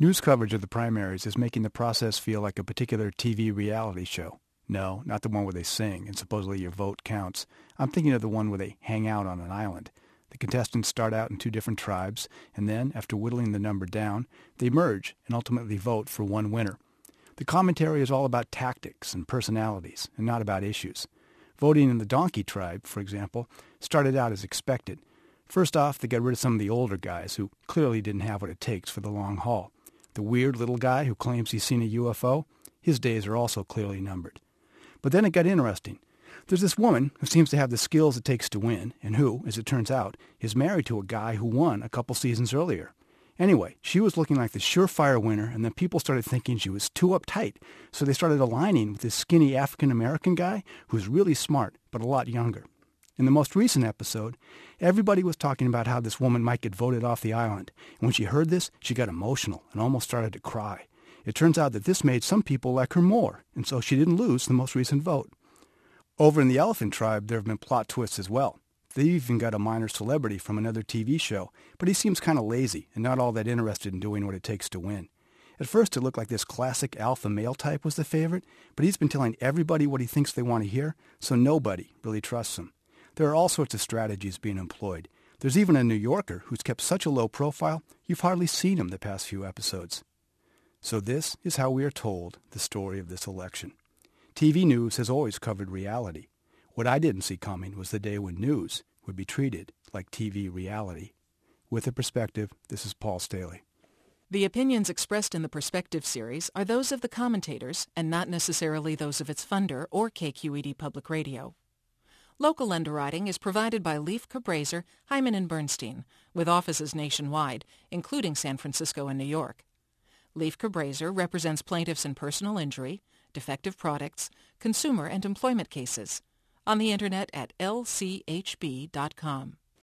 News coverage of the primaries is making the process feel like a particular TV reality show. No, not the one where they sing and supposedly your vote counts. I'm thinking of the one where they hang out on an island. The contestants start out in two different tribes, and then, after whittling the number down, they merge and ultimately vote for one winner. The commentary is all about tactics and personalities, and not about issues. Voting in the Donkey tribe, for example, started out as expected. First off, they got rid of some of the older guys who clearly didn't have what it takes for the long haul. The weird little guy who claims he's seen a UFO, his days are also clearly numbered. But then it got interesting. There's this woman who seems to have the skills it takes to win, and who, as it turns out, is married to a guy who won a couple seasons earlier. Anyway, she was looking like the surefire winner, and then people started thinking she was too uptight, so they started aligning with this skinny African-American guy who's really smart, but a lot younger. In the most recent episode, everybody was talking about how this woman might get voted off the island, and when she heard this, she got emotional and almost started to cry. It turns out that this made some people like her more, and so she didn't lose the most recent vote. Over in the Elephant tribe, there have been plot twists as well. They even got a minor celebrity from another TV show, but he seems kind of lazy and not all that interested in doing what it takes to win. At first, it looked like this classic alpha male type was the favorite, but he's been telling everybody what he thinks they want to hear, so nobody really trusts him. There are all sorts of strategies being employed. There's even a New Yorker who's kept such a low profile, you've hardly seen him the past few episodes. So this is how we are told the story of this election. TV news has always covered reality. What I didn't see coming was the day when news would be treated like TV reality. With a Perspective, this is Paul Staley. The opinions expressed in the Perspective series are those of the commentators and not necessarily those of its funder or KQED Public Radio. Local underwriting is provided by Leif Cabraser, Hyman & Bernstein, with offices nationwide, including San Francisco and New York. Leif Cabraser represents plaintiffs in personal injury, defective products, consumer and employment cases. On the Internet at lchb.com.